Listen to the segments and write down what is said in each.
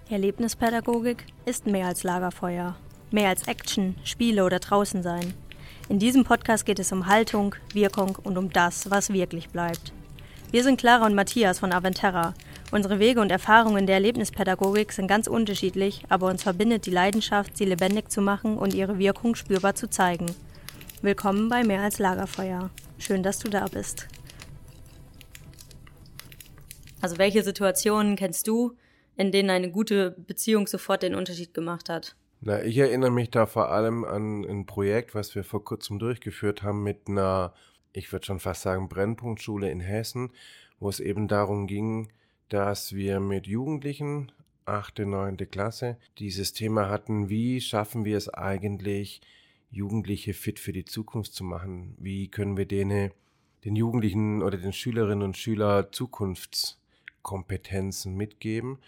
Erlebnispädagogik ist mehr als Lagerfeuer, mehr als Action, Spiele oder draußen sein. In diesem Podcast geht es um Haltung, Wirkung und um das, was wirklich bleibt. Wir sind Clara und Matthias von Aventerra. Unsere Wege und Erfahrungen der Erlebnispädagogik sind ganz unterschiedlich, aber uns verbindet die Leidenschaft, sie lebendig zu machen und ihre Wirkung spürbar zu zeigen. Willkommen bei Mehr als Lagerfeuer. Schön, dass du da bist. Also welche Situationen kennst du, in denen eine gute Beziehung sofort den Unterschied gemacht hat? Na, ich erinnere mich da vor allem an ein Projekt, was wir vor kurzem durchgeführt haben mit einer, ich würde schon fast sagen, Brennpunktschule in Hessen, wo es eben darum ging, dass wir mit Jugendlichen, 8., 9. Klasse, dieses Thema hatten, wie schaffen wir es eigentlich, Jugendliche fit für die Zukunft zu machen? Wie können wir den Jugendlichen oder den Schülerinnen und Schülern Zukunftskompetenzen mitgeben?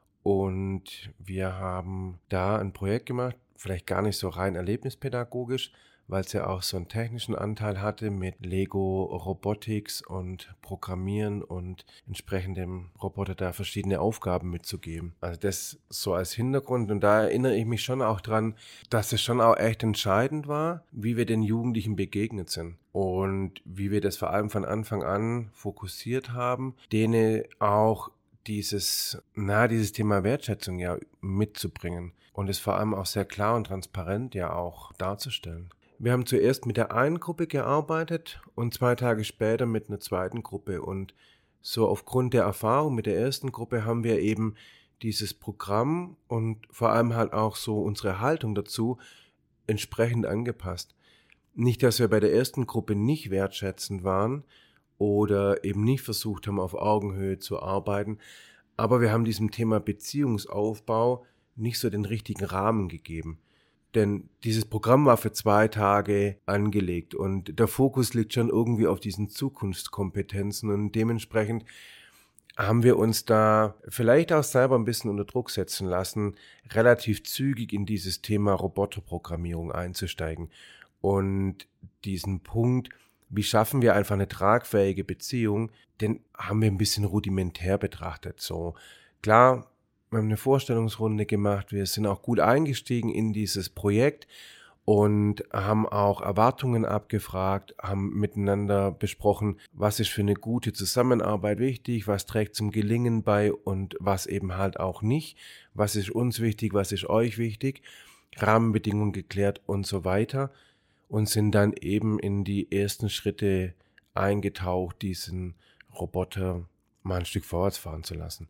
Und wir haben da ein Projekt gemacht, vielleicht gar nicht so rein erlebnispädagogisch, weil es ja auch so einen technischen Anteil hatte mit Lego Robotics und Programmieren und entsprechend dem Roboter da verschiedene Aufgaben mitzugeben. Also das so als Hintergrund, und da erinnere ich mich schon auch dran, dass es schon auch echt entscheidend war, wie wir den Jugendlichen begegnet sind und wie wir das vor allem von Anfang an fokussiert haben, denen auch dieses Thema Wertschätzung ja mitzubringen und es vor allem auch sehr klar und transparent ja auch darzustellen. Wir haben zuerst mit der einen Gruppe gearbeitet und 2 Tage später mit einer zweiten Gruppe, und so aufgrund der Erfahrung mit der ersten Gruppe haben wir eben dieses Programm und vor allem halt auch so unsere Haltung dazu entsprechend angepasst. Nicht, dass wir bei der ersten Gruppe nicht wertschätzend waren oder eben nicht versucht haben, auf Augenhöhe zu arbeiten, aber wir haben diesem Thema Beziehungsaufbau nicht so den richtigen Rahmen gegeben. Denn dieses Programm war für 2 Tage angelegt und der Fokus liegt schon irgendwie auf diesen Zukunftskompetenzen, und dementsprechend haben wir uns da vielleicht auch selber ein bisschen unter Druck setzen lassen, relativ zügig in dieses Thema Roboterprogrammierung einzusteigen. Und diesen Punkt, wie schaffen wir einfach eine tragfähige Beziehung, den haben wir ein bisschen rudimentär betrachtet. So, klar, wir haben eine Vorstellungsrunde gemacht, wir sind auch gut eingestiegen in dieses Projekt und haben auch Erwartungen abgefragt, haben miteinander besprochen, was ist für eine gute Zusammenarbeit wichtig, was trägt zum Gelingen bei und was eben halt auch nicht, was ist uns wichtig, was ist euch wichtig, Rahmenbedingungen geklärt und so weiter. Und sind dann eben in die ersten Schritte eingetaucht, diesen Roboter mal ein Stück vorwärts fahren zu lassen.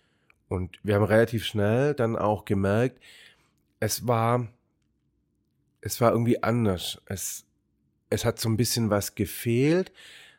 Und wir haben relativ schnell dann auch gemerkt, es war irgendwie anders. Es hat so ein bisschen was gefehlt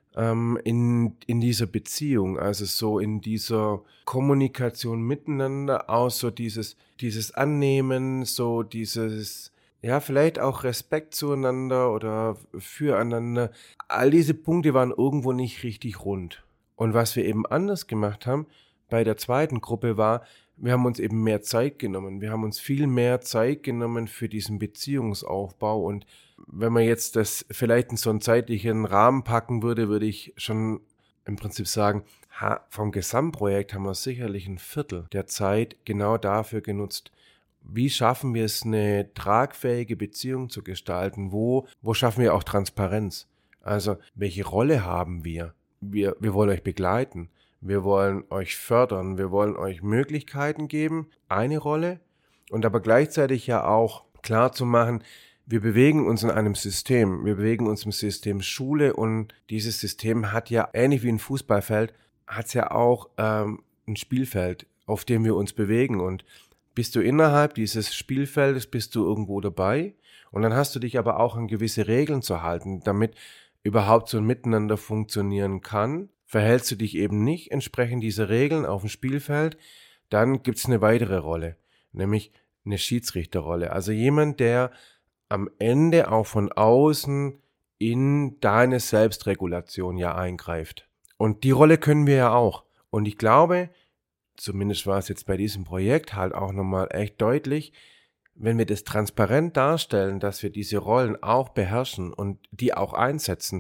in dieser Beziehung, also so in dieser Kommunikation miteinander, auch so dieses Annehmen, so dieses, ja, vielleicht auch Respekt zueinander oder füreinander. All diese Punkte waren irgendwo nicht richtig rund. Und was wir eben anders gemacht haben bei der zweiten Gruppe war, wir haben uns eben mehr Zeit genommen. Wir haben uns viel mehr Zeit genommen für diesen Beziehungsaufbau. Und wenn man jetzt das vielleicht in so einen zeitlichen Rahmen packen würde, würde ich schon im Prinzip sagen, vom Gesamtprojekt haben wir sicherlich 1/4 der Zeit genau dafür genutzt. Wie schaffen wir es, eine tragfähige Beziehung zu gestalten? Wo schaffen wir auch Transparenz? Also, welche Rolle haben wir? Wir wollen euch begleiten. Wir wollen euch fördern. Wir wollen euch Möglichkeiten geben, eine Rolle, und aber gleichzeitig ja auch klar zu machen, wir bewegen uns in einem System. Wir bewegen uns im System Schule, und dieses System hat ja, ähnlich wie ein Fußballfeld, hat es ja auch ein Spielfeld, auf dem wir uns bewegen, und bist du innerhalb dieses Spielfeldes, bist du irgendwo dabei, und dann hast du dich aber auch an gewisse Regeln zu halten, damit überhaupt so ein Miteinander funktionieren kann. Verhältst du dich eben nicht entsprechend dieser Regeln auf dem Spielfeld, dann gibt es eine weitere Rolle, nämlich eine Schiedsrichterrolle. Also jemand, der am Ende auch von außen in deine Selbstregulation ja eingreift. Und die Rolle können wir ja auch. Und ich glaube, zumindest war es jetzt bei diesem Projekt halt auch nochmal echt deutlich, wenn wir das transparent darstellen, dass wir diese Rollen auch beherrschen und die auch einsetzen,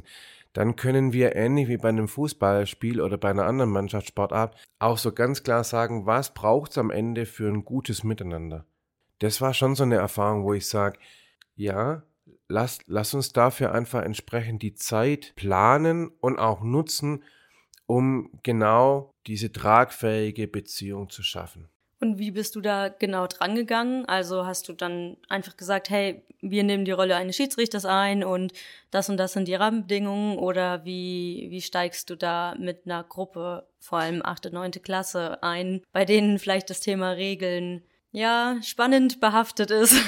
dann können wir ähnlich wie bei einem Fußballspiel oder bei einer anderen Mannschaftssportart auch so ganz klar sagen, was braucht es am Ende für ein gutes Miteinander. Das war schon so eine Erfahrung, wo ich sage, ja, lass uns dafür einfach entsprechend die Zeit planen und auch nutzen, um genau diese tragfähige Beziehung zu schaffen. Und wie bist du da genau dran gegangen? Also hast du dann einfach gesagt, hey, wir nehmen die Rolle eines Schiedsrichters ein und das sind die Rahmenbedingungen, oder wie steigst du da mit einer Gruppe, vor allem 8., 9. Klasse ein, bei denen vielleicht das Thema Regeln, ja, spannend behaftet ist?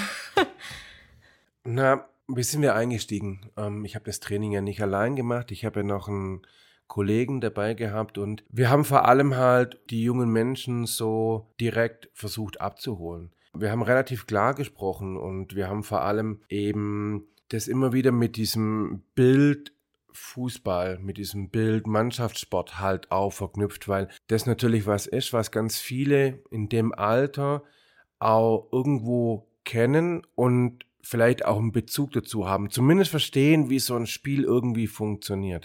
Na, wie sind wir eingestiegen? Ich habe das Training ja nicht allein gemacht. Ich habe ja noch einen Kollegen dabei gehabt und wir haben vor allem halt die jungen Menschen so direkt versucht abzuholen. Wir haben relativ klar gesprochen und wir haben vor allem eben das immer wieder mit diesem Bild Fußball, mit diesem Bild Mannschaftssport halt auch verknüpft, weil das natürlich was ist, was ganz viele in dem Alter auch irgendwo kennen und vielleicht auch einen Bezug dazu haben, zumindest verstehen, wie so ein Spiel irgendwie funktioniert.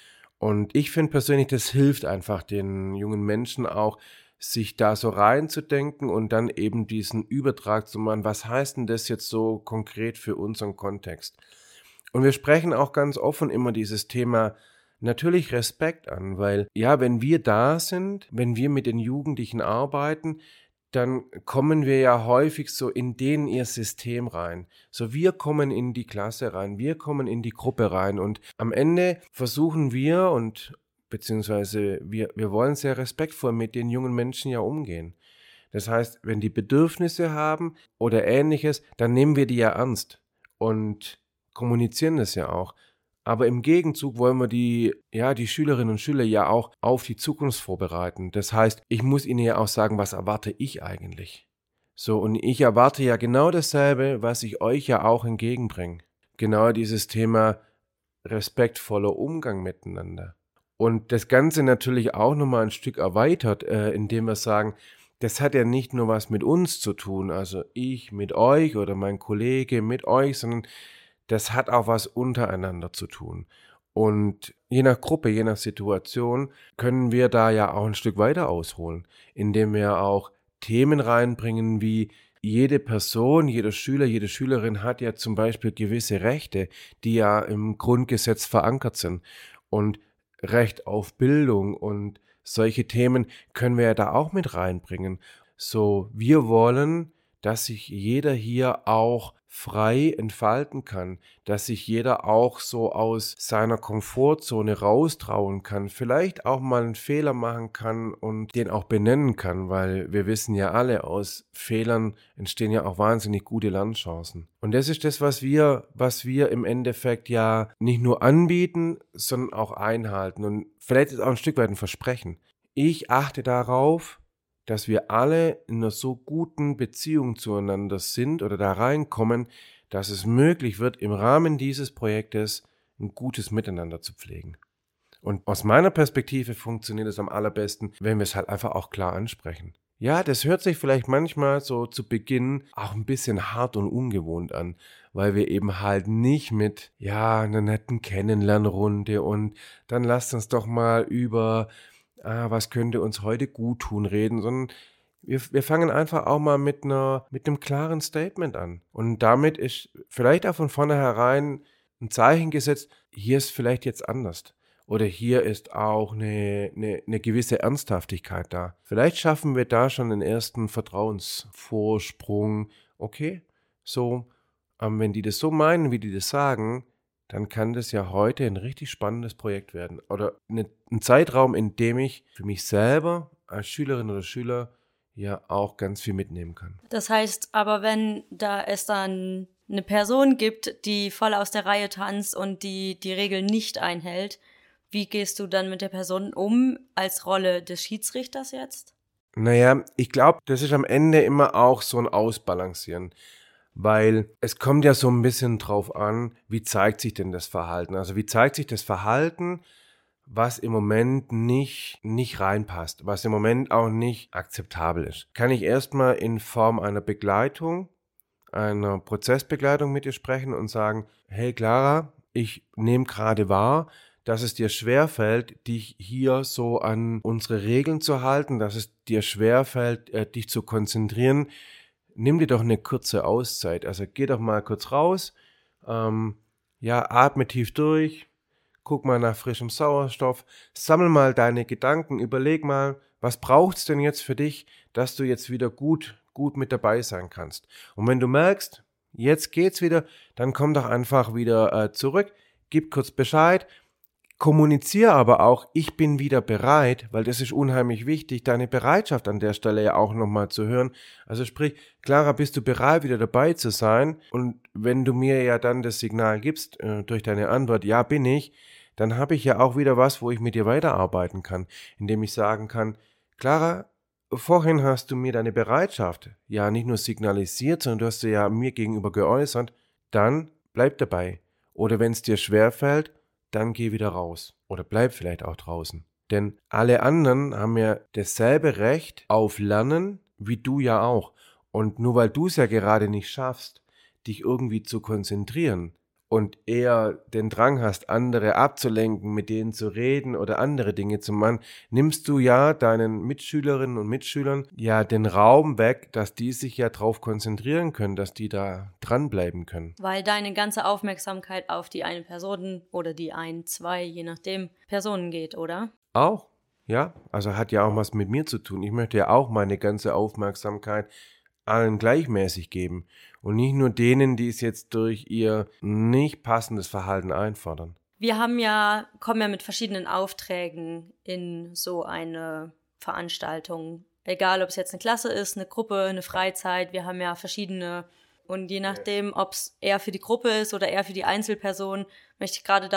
Und ich finde persönlich, das hilft einfach den jungen Menschen auch, sich da so reinzudenken und dann eben diesen Übertrag zu machen. Was heißt denn das jetzt so konkret für unseren Kontext? Und wir sprechen auch ganz offen immer dieses Thema natürlich Respekt an, weil ja, wenn wir da sind, wenn wir mit den Jugendlichen arbeiten, dann kommen wir ja häufig so in ihr System rein. So, wir kommen in die Klasse rein, wir kommen in die Gruppe rein und am Ende versuchen wir beziehungsweise wir wollen sehr respektvoll mit den jungen Menschen ja umgehen. Das heißt, wenn die Bedürfnisse haben oder Ähnliches, dann nehmen wir die ja ernst und kommunizieren das ja auch. Aber im Gegenzug wollen wir die Schülerinnen und Schüler ja auch auf die Zukunft vorbereiten. Das heißt, ich muss ihnen ja auch sagen, was erwarte ich eigentlich? So, und ich erwarte ja genau dasselbe, was ich euch ja auch entgegenbringe. Genau dieses Thema respektvoller Umgang miteinander. Und das Ganze natürlich auch nochmal ein Stück erweitert, indem wir sagen, das hat ja nicht nur was mit uns zu tun, also ich mit euch oder mein Kollege mit euch, sondern das hat auch was untereinander zu tun. Und je nach Gruppe, je nach Situation können wir da ja auch ein Stück weiter ausholen, indem wir auch Themen reinbringen wie jede Person, jeder Schüler, jede Schülerin hat ja zum Beispiel gewisse Rechte, die ja im Grundgesetz verankert sind. Und Recht auf Bildung und solche Themen können wir ja da auch mit reinbringen. So, wir wollen, dass sich jeder hier auch frei entfalten kann, dass sich jeder auch so aus seiner Komfortzone raustrauen kann, vielleicht auch mal einen Fehler machen kann und den auch benennen kann, weil wir wissen ja alle, aus Fehlern entstehen ja auch wahnsinnig gute Lernchancen. Und das ist das, was wir im Endeffekt ja nicht nur anbieten, sondern auch einhalten. Und vielleicht ist auch ein Stück weit ein Versprechen. Ich achte darauf, dass wir alle in einer so guten Beziehung zueinander sind oder da reinkommen, dass es möglich wird, im Rahmen dieses Projektes ein gutes Miteinander zu pflegen. Und aus meiner Perspektive funktioniert es am allerbesten, wenn wir es halt einfach auch klar ansprechen. Ja, das hört sich vielleicht manchmal so zu Beginn auch ein bisschen hart und ungewohnt an, weil wir eben halt nicht mit, einer netten Kennenlernrunde und dann lasst uns doch mal über was könnte uns heute gut tun, reden, sondern wir fangen einfach auch mal mit einem klaren Statement an. Und damit ist vielleicht auch von vornherein ein Zeichen gesetzt, hier ist vielleicht jetzt anders. Oder hier ist auch eine gewisse Ernsthaftigkeit da. Vielleicht schaffen wir da schon den ersten Vertrauensvorsprung. Okay, so, wenn die das so meinen, wie die das sagen, dann kann das ja heute ein richtig spannendes Projekt werden. Oder ein Zeitraum, in dem ich für mich selber als Schülerin oder Schüler ja auch ganz viel mitnehmen kann. Das heißt aber, wenn es dann eine Person gibt, die voll aus der Reihe tanzt und die Regeln nicht einhält, wie gehst du dann mit der Person um als Rolle des Schiedsrichters jetzt? Naja, ich glaube, das ist am Ende immer auch so ein Ausbalancieren. Weil es kommt ja so ein bisschen drauf an, wie zeigt sich denn das Verhalten? Also wie zeigt sich das Verhalten, was im Moment nicht reinpasst, was im Moment auch nicht akzeptabel ist? Kann ich erstmal in Form einer Begleitung, einer Prozessbegleitung mit dir sprechen und sagen, hey Clara, ich nehme gerade wahr, dass es dir schwerfällt, dich hier so an unsere Regeln zu halten, dass es dir schwerfällt, dich zu konzentrieren, nimm dir doch eine kurze Auszeit. Also geh doch mal kurz raus, atme tief durch, guck mal nach frischem Sauerstoff, sammel mal deine Gedanken, überleg mal, was braucht es denn jetzt für dich, dass du jetzt wieder gut mit dabei sein kannst. Und wenn du merkst, jetzt geht's wieder, dann komm doch einfach wieder zurück, gib kurz Bescheid, kommuniziere aber auch, ich bin wieder bereit, weil das ist unheimlich wichtig, deine Bereitschaft an der Stelle ja auch nochmal zu hören. Also sprich, Clara, bist du bereit, wieder dabei zu sein? Und wenn du mir ja dann das Signal gibst, durch deine Antwort, ja, bin ich, dann habe ich ja auch wieder was, wo ich mit dir weiterarbeiten kann, indem ich sagen kann, Clara, vorhin hast du mir deine Bereitschaft ja nicht nur signalisiert, sondern du hast sie ja mir gegenüber geäußert, dann bleib dabei. Oder wenn es dir schwerfällt, dann geh wieder raus oder bleib vielleicht auch draußen. Denn alle anderen haben ja dasselbe Recht auf Lernen wie du ja auch. Und nur weil du es ja gerade nicht schaffst, dich irgendwie zu konzentrieren und eher den Drang hast, andere abzulenken, mit denen zu reden oder andere Dinge zu machen, nimmst du ja deinen Mitschülerinnen und Mitschülern ja den Raum weg, dass die sich ja drauf konzentrieren können, dass die da dranbleiben können. Weil deine ganze Aufmerksamkeit auf die eine Person oder die ein, zwei, je nachdem, Personen geht, oder? Auch, ja. Also hat ja auch was mit mir zu tun. Ich möchte ja auch meine ganze Aufmerksamkeit allen gleichmäßig geben und nicht nur denen, die es jetzt durch ihr nicht passendes Verhalten einfordern. Wir kommen ja mit verschiedenen Aufträgen in so eine Veranstaltung. Egal, ob es jetzt eine Klasse ist, eine Gruppe, eine Freizeit. Wir haben ja verschiedene. Und je nachdem, ob es eher für die Gruppe ist oder eher für die Einzelperson, möchte ich gerade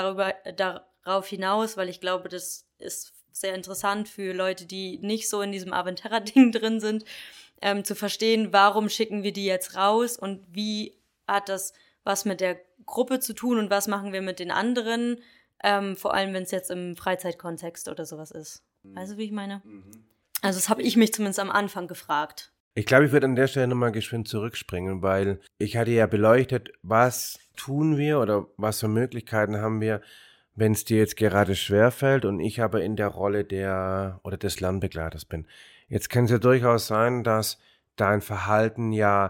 darauf hinaus, weil ich glaube, das ist sehr interessant für Leute, die nicht so in diesem Aventerra-Ding drin sind, zu verstehen, warum schicken wir die jetzt raus und wie hat das was mit der Gruppe zu tun und was machen wir mit den anderen, vor allem wenn es jetzt im Freizeitkontext oder sowas ist. Weißt du, wie ich meine? Also das habe ich mich zumindest am Anfang gefragt. Ich glaube, ich würde an der Stelle nochmal geschwind zurückspringen, weil ich hatte ja beleuchtet, was tun wir oder was für Möglichkeiten haben wir, wenn es dir jetzt gerade schwerfällt und ich aber in der Rolle des Lernbegleiters bin. Jetzt kann es ja durchaus sein, dass dein Verhalten ja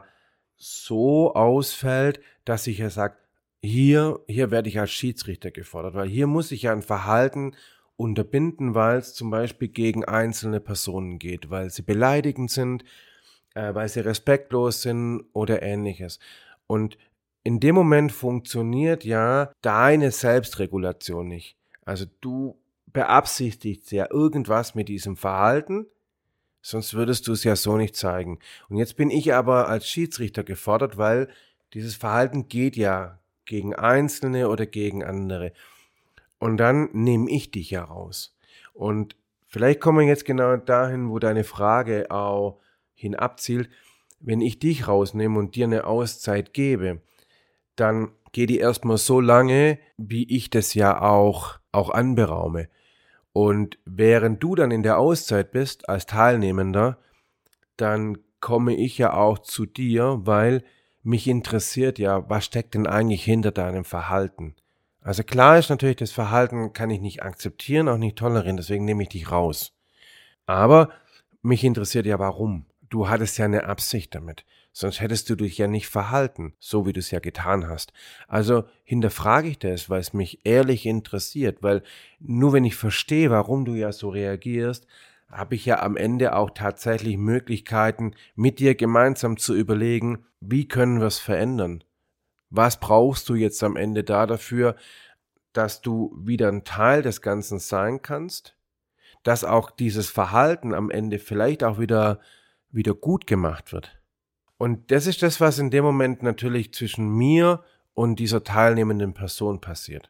so ausfällt, dass ich ja sage, hier werde ich als Schiedsrichter gefordert, weil hier muss ich ja ein Verhalten unterbinden, weil es zum Beispiel gegen einzelne Personen geht, weil sie beleidigend sind, weil sie respektlos sind oder ähnliches. Und in dem Moment funktioniert ja deine Selbstregulation nicht. Also du beabsichtigst ja irgendwas mit diesem Verhalten, sonst würdest du es ja so nicht zeigen. Und jetzt bin ich aber als Schiedsrichter gefordert, weil dieses Verhalten geht ja gegen Einzelne oder gegen andere. Und dann nehme ich dich ja raus. Und vielleicht kommen wir jetzt genau dahin, wo deine Frage auch hin abzielt. Wenn ich dich rausnehme und dir eine Auszeit gebe, dann geht die erstmal so lange, wie ich das ja auch anberaume. Und während du dann in der Auszeit bist als Teilnehmender, dann komme ich ja auch zu dir, weil mich interessiert ja, was steckt denn eigentlich hinter deinem Verhalten. Also klar ist natürlich, das Verhalten kann ich nicht akzeptieren, auch nicht tolerieren, deswegen nehme ich dich raus. Aber mich interessiert ja, warum. Du hattest ja eine Absicht damit. Sonst hättest du dich ja nicht verhalten, so wie du es ja getan hast. Also hinterfrage ich das, weil es mich ehrlich interessiert, weil nur wenn ich verstehe, warum du ja so reagierst, habe ich ja am Ende auch tatsächlich Möglichkeiten, mit dir gemeinsam zu überlegen, wie können wir es verändern? Was brauchst du jetzt am Ende dafür, dass du wieder ein Teil des Ganzen sein kannst? Dass auch dieses Verhalten am Ende vielleicht auch wieder gut gemacht wird. Und das ist das, was in dem Moment natürlich zwischen mir und dieser teilnehmenden Person passiert.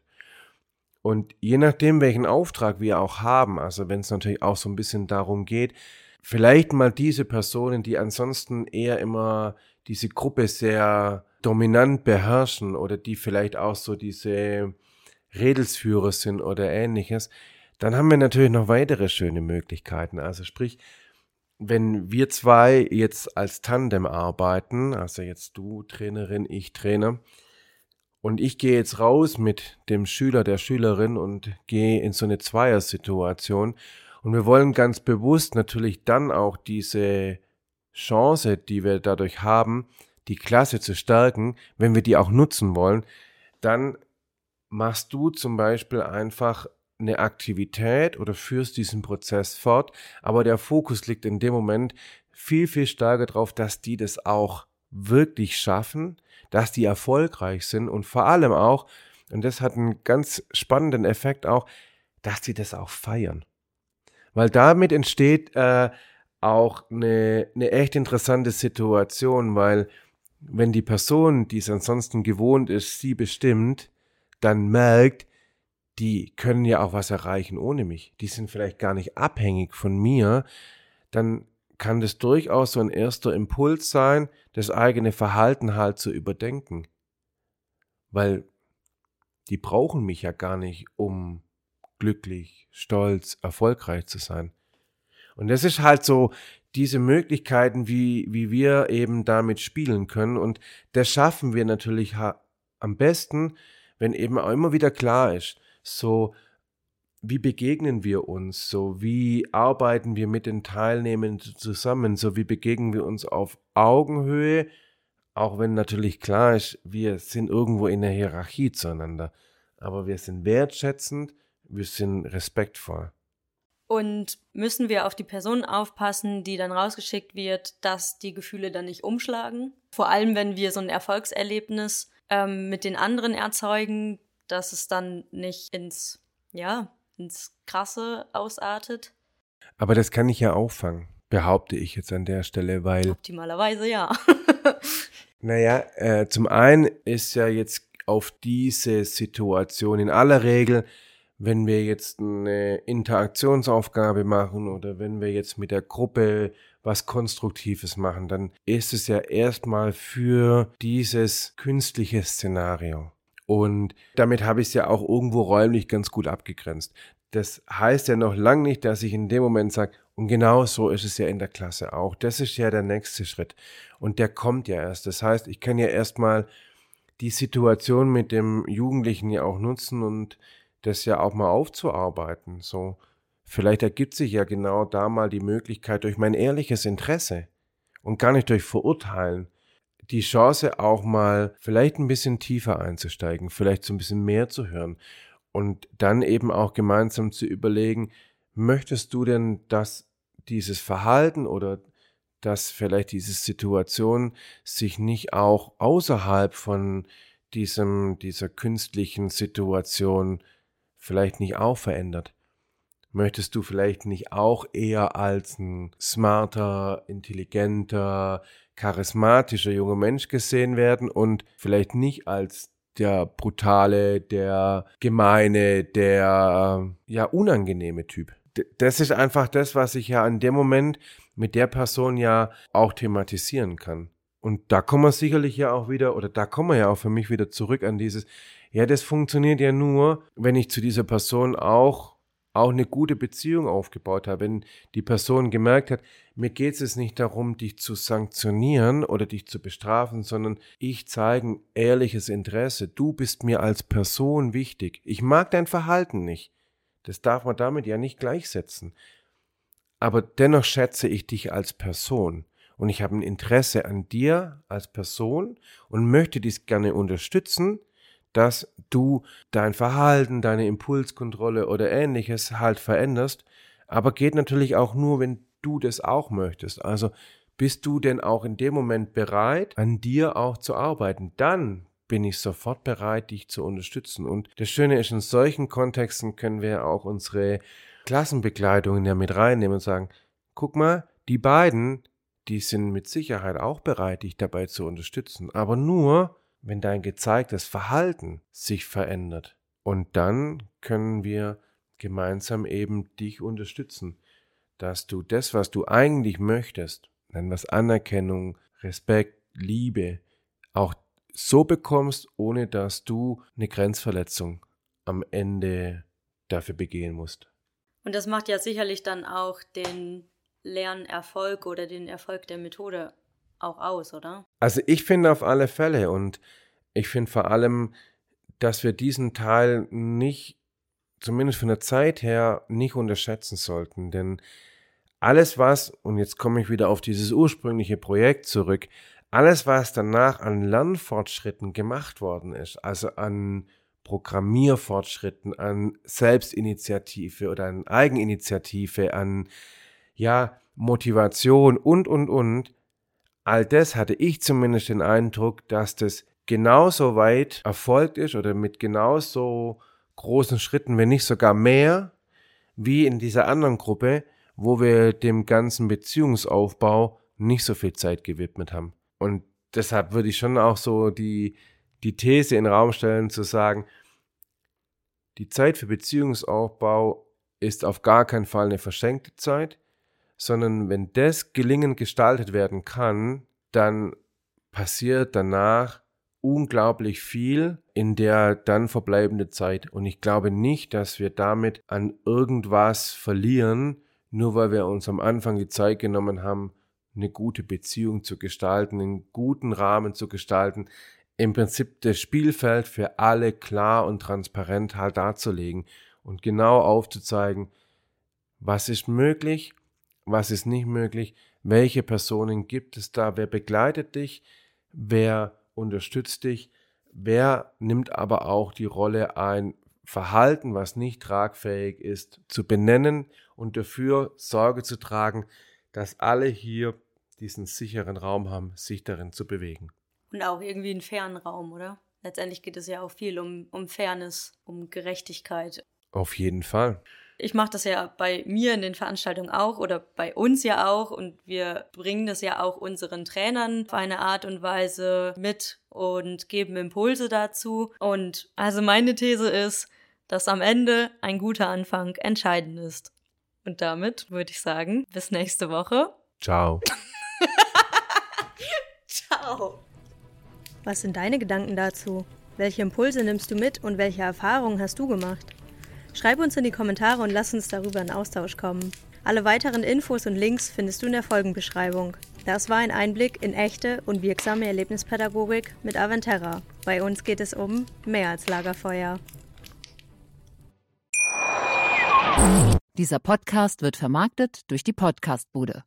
Und je nachdem, welchen Auftrag wir auch haben, also wenn es natürlich auch so ein bisschen darum geht, vielleicht mal diese Personen, die ansonsten eher immer diese Gruppe sehr dominant beherrschen oder die vielleicht auch so diese Redelsführer sind oder ähnliches, dann haben wir natürlich noch weitere schöne Möglichkeiten. Also sprich, wenn wir zwei jetzt als Tandem arbeiten, also jetzt du Trainerin, ich Trainer, Und ich gehe jetzt raus mit dem Schüler, der Schülerin und gehe in so eine Zweiersituation. Und wir wollen ganz bewusst natürlich dann auch diese Chance, die wir dadurch haben, die Klasse zu stärken, wenn wir die auch nutzen wollen, dann machst du zum Beispiel einfach eine Aktivität oder führst diesen Prozess fort, aber der Fokus liegt in dem Moment viel, viel stärker darauf, dass die das auch wirklich schaffen, dass die erfolgreich sind und vor allem auch, und das hat einen ganz spannenden Effekt auch, dass die das auch feiern. Weil damit entsteht auch eine echt interessante Situation, weil wenn die Person, die es ansonsten gewohnt ist, sie bestimmt, dann merkt, die können ja auch was erreichen ohne mich. Die sind vielleicht gar nicht abhängig von mir. Dann kann das durchaus so ein erster Impuls sein, das eigene Verhalten halt zu überdenken. Weil die brauchen mich ja gar nicht, um glücklich, stolz, erfolgreich zu sein. Und das ist halt so diese Möglichkeiten, wie wir eben damit spielen können. Und das schaffen wir natürlich am besten, wenn eben auch immer wieder klar ist, so wie begegnen wir uns, so wie arbeiten wir mit den Teilnehmenden zusammen, so wie begegnen wir uns auf Augenhöhe, auch wenn natürlich klar ist, wir sind irgendwo in der Hierarchie zueinander, aber wir sind wertschätzend, wir sind respektvoll. Und müssen wir auf die Person aufpassen, die dann rausgeschickt wird, dass die Gefühle dann nicht umschlagen? Vor allem, wenn wir so ein Erfolgserlebnis mit den anderen erzeugen, dass es dann nicht ins Krasse ausartet? Aber das kann ich ja auffangen, behaupte ich jetzt an der Stelle, weil... Optimalerweise ja. Naja, zum einen ist ja jetzt auf diese Situation in aller Regel, wenn wir jetzt eine Interaktionsaufgabe machen oder wenn wir jetzt mit der Gruppe was Konstruktives machen, dann ist es ja erstmal für dieses künstliche Szenario. Und damit habe ich es ja auch irgendwo räumlich ganz gut abgegrenzt. Das heißt ja noch lange nicht, dass ich in dem Moment sage, und genau so ist es ja in der Klasse auch. Das ist ja der nächste Schritt. Und der kommt ja erst. Das heißt, ich kann ja erstmal die Situation mit dem Jugendlichen ja auch nutzen und das ja auch mal aufzuarbeiten. So, vielleicht ergibt sich ja genau da mal die Möglichkeit durch mein ehrliches Interesse und gar nicht durch Verurteilen, die Chance auch mal vielleicht ein bisschen tiefer einzusteigen, vielleicht so ein bisschen mehr zu hören und dann eben auch gemeinsam zu überlegen, möchtest du denn, dass dieses Verhalten oder dass vielleicht diese Situation sich nicht auch außerhalb von dieser künstlichen Situation vielleicht nicht auch verändert? Möchtest du vielleicht nicht auch eher als ein smarter, intelligenter, charismatischer junger Mensch gesehen werden und vielleicht nicht als der brutale, der gemeine, der unangenehme Typ? Das ist einfach das, was ich ja in dem Moment mit der Person ja auch thematisieren kann. Und da kommen wir sicherlich ja auch wieder, oder da kommen wir ja auch für mich wieder zurück an dieses, ja, das funktioniert ja nur, wenn ich zu dieser Person auch eine gute Beziehung aufgebaut habe, wenn die Person gemerkt hat, mir geht es nicht darum, dich zu sanktionieren oder dich zu bestrafen, sondern ich zeige ein ehrliches Interesse. Du bist mir als Person wichtig. Ich mag dein Verhalten nicht. Das darf man damit ja nicht gleichsetzen. Aber dennoch schätze ich dich als Person und ich habe ein Interesse an dir als Person und möchte dies gerne unterstützen, dass du dein Verhalten, deine Impulskontrolle oder Ähnliches halt veränderst, aber geht natürlich auch nur, wenn du das auch möchtest. Also bist du denn auch in dem Moment bereit, an dir auch zu arbeiten? Dann bin ich sofort bereit, dich zu unterstützen. Und das Schöne ist, in solchen Kontexten können wir auch unsere Klassenbegleitungen ja mit reinnehmen und sagen, guck mal, die beiden, die sind mit Sicherheit auch bereit, dich dabei zu unterstützen, aber nur, wenn dein gezeigtes Verhalten sich verändert. Und dann können wir gemeinsam eben dich unterstützen, dass du das, was du eigentlich möchtest, nennen wir es Anerkennung, Respekt, Liebe, auch so bekommst, ohne dass du eine Grenzverletzung am Ende dafür begehen musst. Und das macht ja sicherlich dann auch den Lernerfolg oder den Erfolg der Methode auch aus, oder? Also ich finde auf alle Fälle und ich finde vor allem dass wir diesen Teil nicht, zumindest von der Zeit her, nicht unterschätzen sollten. Denn alles was, und jetzt komme ich wieder auf dieses ursprüngliche Projekt zurück, alles was danach an Lernfortschritten gemacht worden ist, also an Programmierfortschritten, an Selbstinitiative oder an Eigeninitiative, an Motivation und, all das hatte ich zumindest den Eindruck, dass das genauso weit erfolgt ist oder mit genauso großen Schritten, wenn nicht sogar mehr, wie in dieser anderen Gruppe, wo wir dem ganzen Beziehungsaufbau nicht so viel Zeit gewidmet haben. Und deshalb würde ich schon auch so die These in den Raum stellen, zu sagen, die Zeit für Beziehungsaufbau ist auf gar keinen Fall eine verschenkte Zeit, sondern wenn das gelingend gestaltet werden kann, dann passiert danach unglaublich viel in der dann verbleibenden Zeit. Und ich glaube nicht, dass wir damit an irgendwas verlieren, nur weil wir uns am Anfang die Zeit genommen haben, eine gute Beziehung zu gestalten, einen guten Rahmen zu gestalten, im Prinzip das Spielfeld für alle klar und transparent halt darzulegen und genau aufzuzeigen, was ist möglich, was ist nicht möglich, welche Personen gibt es da, wer begleitet dich, wer unterstützt dich, wer nimmt aber auch die Rolle ein, Verhalten, was nicht tragfähig ist, zu benennen und dafür Sorge zu tragen, dass alle hier diesen sicheren Raum haben, sich darin zu bewegen. Und auch irgendwie einen fairen Raum, oder? Letztendlich geht es ja auch viel um Fairness, um Gerechtigkeit. Auf jeden Fall. Ich mache das ja bei mir in den Veranstaltungen auch oder bei uns ja auch und wir bringen das ja auch unseren Trainern auf eine Art und Weise mit und geben Impulse dazu. Und also meine These ist, dass am Ende ein guter Anfang entscheidend ist. Und damit würde ich sagen, bis nächste Woche. Ciao. Ciao. Was sind deine Gedanken dazu? Welche Impulse nimmst du mit und welche Erfahrungen hast du gemacht? Schreib uns in die Kommentare und lass uns darüber in Austausch kommen. Alle weiteren Infos und Links findest du in der Folgenbeschreibung. Das war ein Einblick in echte und wirksame Erlebnispädagogik mit Aventerra. Bei uns geht es um mehr als Lagerfeuer. Dieser Podcast wird vermarktet durch die Podcastbude.